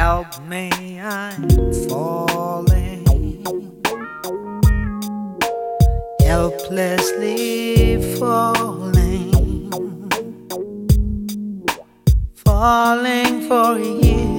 Help me, I'm falling, helplessly falling, falling for you.